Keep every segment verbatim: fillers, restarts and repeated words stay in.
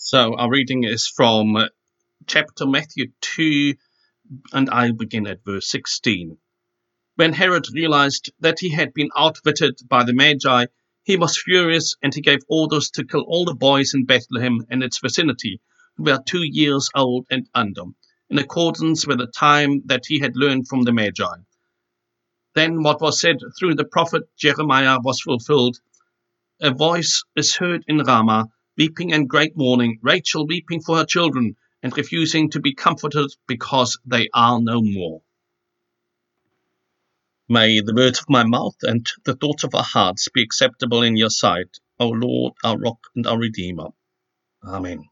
So our reading is from uh, chapter Matthew two, and I begin at verse sixteen. When Herod realized that he had been outwitted by the Magi, he was furious, and he gave orders to kill all the boys in Bethlehem and its vicinity who were two years old and under, in accordance with the time that he had learned from the Magi. Then what was said through the prophet Jeremiah was fulfilled. A voice is heard in Ramah, weeping and great mourning, Rachel weeping for her children, and refusing to be comforted because they are no more. May the words of my mouth and the thoughts of our hearts be acceptable in your sight, O Lord, our rock and our Redeemer. Amen.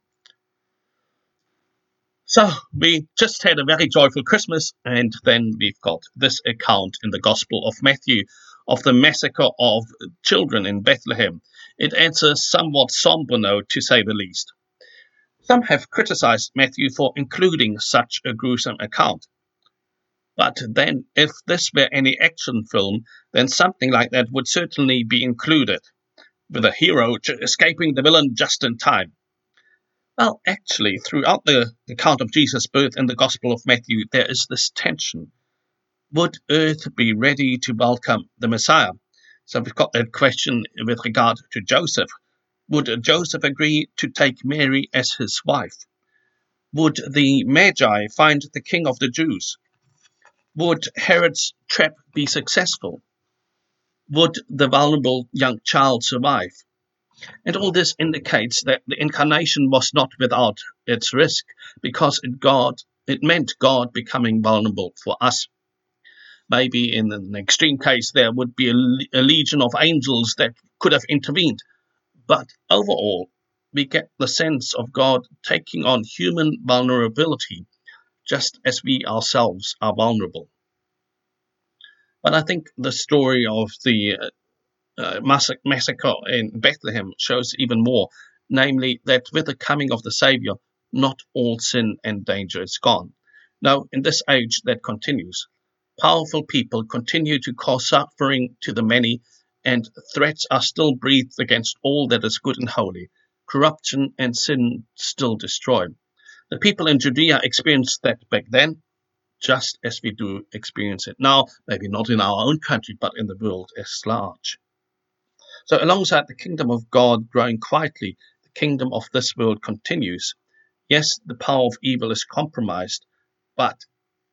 So, we just had a very joyful Christmas, and then we've got this account in the Gospel of Matthew of the massacre of children in Bethlehem. It adds a somewhat somber note, to say the least. Some have criticized Matthew for including such a gruesome account. But then, if this were any action film, then something like that would certainly be included, with a hero escaping the villain just in time. Well, actually, throughout the account of Jesus' birth in the Gospel of Matthew, there is this tension. Would earth be ready to welcome the Messiah? So we've got that question with regard to Joseph. Would Joseph agree to take Mary as his wife? Would the Magi find the king of the Jews? Would Herod's trap be successful? Would the vulnerable young child survive? And all this indicates that the incarnation was not without its risk, because it God it meant God becoming vulnerable for us. Maybe in an extreme case there would be a, a legion of angels that could have intervened. But overall, we get the sense of God taking on human vulnerability, just as we ourselves are vulnerable. But I think the story of the uh, uh, massacre in Bethlehem shows even more, namely that with the coming of the Saviour, not all sin and danger is gone. No, in this age that continues, powerful people continue to cause suffering to the many, and threats are still breathed against all that is good and holy. Corruption and sin still destroy. The people in Judea experienced that back then, just as we do experience it now, maybe not in our own country, but in the world as large. So alongside the kingdom of God growing quietly, the kingdom of this world continues. Yes, the power of evil is compromised, but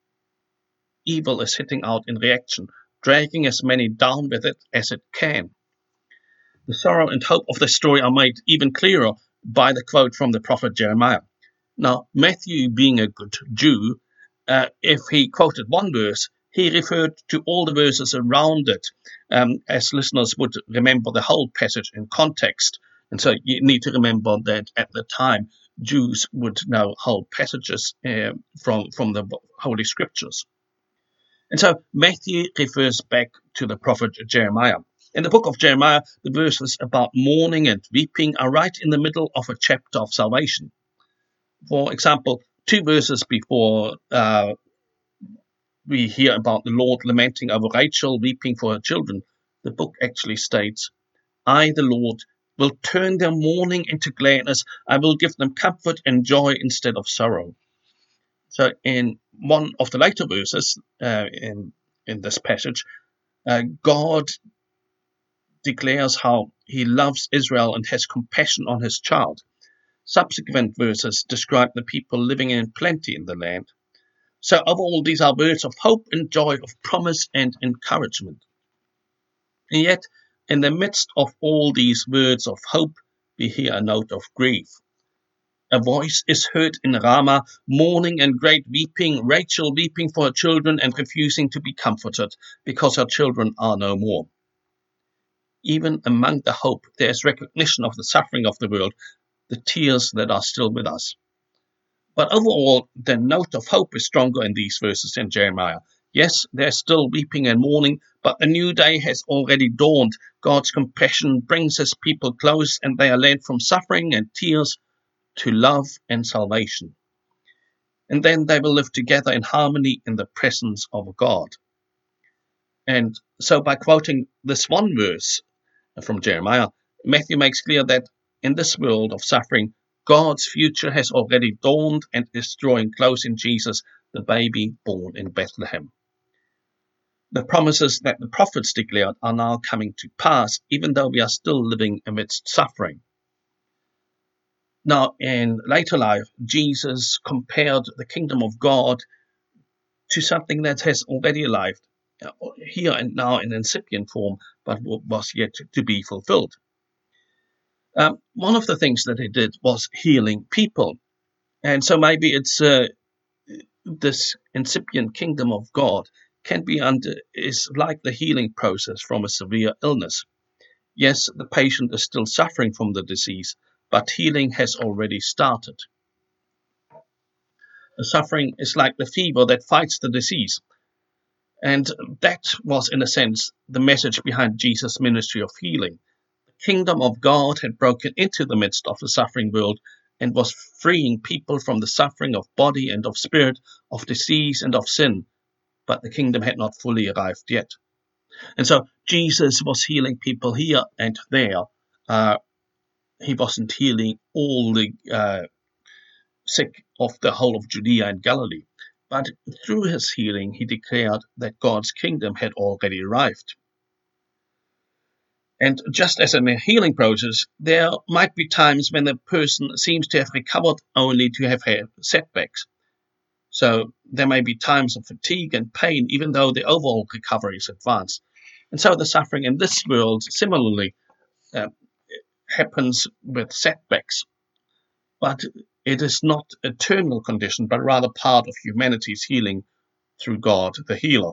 evil is hitting out in reaction, dragging as many down with it as it can. The sorrow and hope of the story are made even clearer by the quote from the prophet Jeremiah. Now, Matthew, being a good Jew, uh, if he quoted one verse, he referred to all the verses around it, um, as listeners would remember the whole passage in context. And so you need to remember that at the time, Jews would know whole passages uh, from, from the Holy Scriptures. And so Matthew refers back to the prophet Jeremiah. In the book of Jeremiah, the verses about mourning and weeping are right in the middle of a chapter of salvation. For example, two verses before uh, we hear about the Lord lamenting over Rachel weeping for her children, the book actually states, I, the Lord, will turn their mourning into gladness. I will give them comfort and joy instead of sorrow. So in one of the later verses uh, in, in this passage, uh, God declares how he loves Israel and has compassion on his child. Subsequent verses describe the people living in plenty in the land. So overall, these are words of hope and joy, of promise and encouragement. And yet, in the midst of all these words of hope, we hear a note of grief. A voice is heard in Ramah, mourning and great weeping, Rachel weeping for her children and refusing to be comforted, because her children are no more. Even among the hope, there is recognition of the suffering of the world, the tears that are still with us. But overall, the note of hope is stronger in these verses in Jeremiah. Yes, there's still weeping and mourning, but a new day has already dawned. God's compassion brings his people close, and they are led from suffering and tears to love and salvation. And then they will live together in harmony in the presence of God. And so by quoting this one verse from Jeremiah, Matthew makes clear that in this world of suffering, God's future has already dawned and is drawing close in Jesus, the baby born in Bethlehem. The promises that the prophets declared are now coming to pass, even though we are still living amidst suffering. Now, in later life, Jesus compared the kingdom of God to something that has already arrived, here and now in incipient form, but was yet to be fulfilled. Um, one of the things that he did was healing people. And so maybe it's uh, this incipient kingdom of God can be under, is like the healing process from a severe illness. Yes, the patient is still suffering from the disease, but healing has already started. The suffering is like the fever that fights the disease. And that was, in a sense, the message behind Jesus' ministry of healing. The kingdom of God had broken into the midst of the suffering world and was freeing people from the suffering of body and of spirit, of disease and of sin. But the kingdom had not fully arrived yet. And so Jesus was healing people here and there. Uh, he wasn't healing all the uh, sick of the whole of Judea and Galilee. But through his healing, he declared that God's kingdom had already arrived. And just as in a healing process, there might be times when the person seems to have recovered only to have had setbacks. So there may be times of fatigue and pain, even though the overall recovery is advanced. And so the suffering in this world similarly uh, happens with setbacks. But it is not a terminal condition, but rather part of humanity's healing through God, the healer.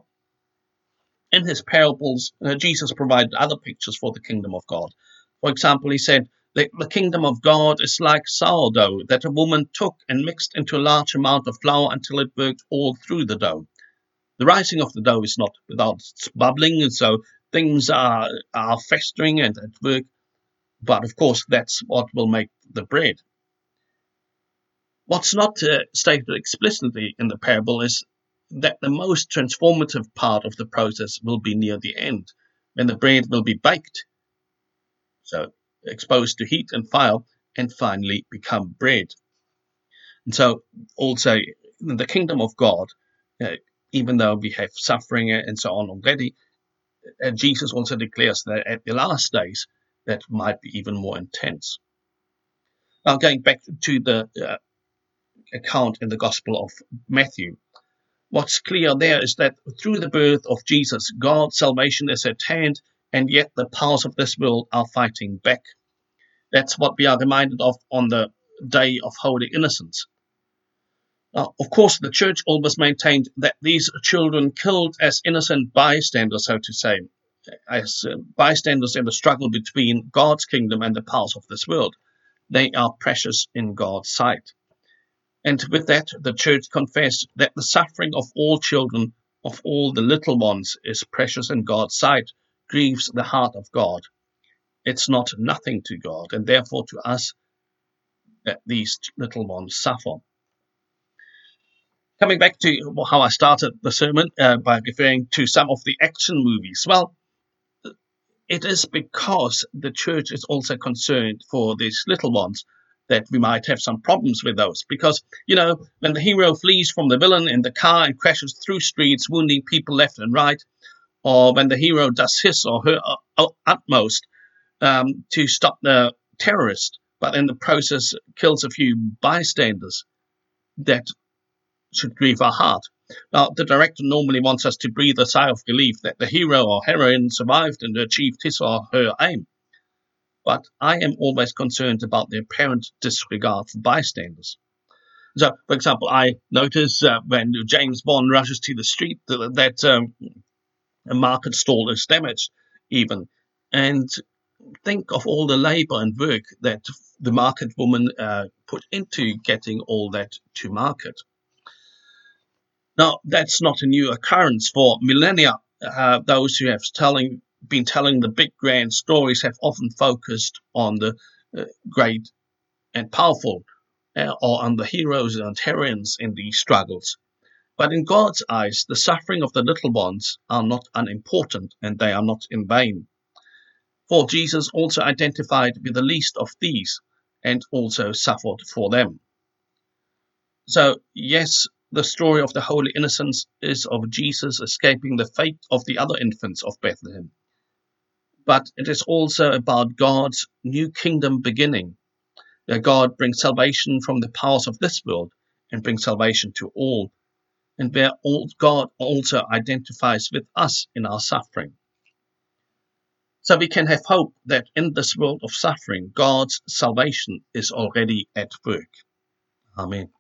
In his parables, uh, Jesus provided other pictures for the kingdom of God. For example, he said, the, the kingdom of God is like sourdough that a woman took and mixed into a large amount of flour until it worked all through the dough. The rising of the dough is not without its bubbling, and so things are, are festering and at work. But of course, that's what will make the bread. What's not uh, stated explicitly in the parable is that the most transformative part of the process will be near the end, when the bread will be baked, so exposed to heat and fire, and finally become bread. And so also in the kingdom of God, uh, even though we have suffering and so on already, uh, Jesus also declares that at the last days that might be even more intense. Now going back to the uh, account in the Gospel of Matthew, what's clear there is that through the birth of Jesus, God's salvation is at hand, and yet the powers of this world are fighting back. That's what we are reminded of on the day of Holy Innocents. Now, of course, the church always maintained that these children killed as innocent bystanders, so to say, as uh, bystanders in the struggle between God's kingdom and the powers of this world. They are precious in God's sight. And with that, the church confessed that the suffering of all children, of all the little ones, is precious in God's sight, grieves the heart of God. It's not nothing to God, and therefore to us that these little ones suffer. Coming back to how I started the sermon uh, by referring to some of the action movies. Well, it is because the church is also concerned for these little ones that we might have some problems with those. Because, you know, when the hero flees from the villain in the car and crashes through streets, wounding people left and right, or when the hero does his or her utmost um, to stop the terrorist, but in the process kills a few bystanders, that should grieve our heart. Now, the director normally wants us to breathe a sigh of relief that the hero or heroine survived and achieved his or her aim. But I am always concerned about the apparent disregard for bystanders. So, for example, I notice uh, when James Bond rushes to the street that, that um, a market stall is damaged, even, and think of all the labor and work that the market woman uh, put into getting all that to market. Now, that's not a new occurrence. For millennia, uh, those who have telling, been telling the big grand stories have often focused on the uh, great and powerful, uh, or on the heroes and heroines in these struggles. But in God's eyes, the suffering of the little ones are not unimportant, and they are not in vain. For Jesus also identified with the least of these, and also suffered for them. So, yes, the story of the Holy Innocents is of Jesus escaping the fate of the other infants of Bethlehem. But it is also about God's new kingdom beginning, where God brings salvation from the powers of this world and brings salvation to all, and where God also identifies with us in our suffering. So we can have hope that in this world of suffering, God's salvation is already at work. Amen.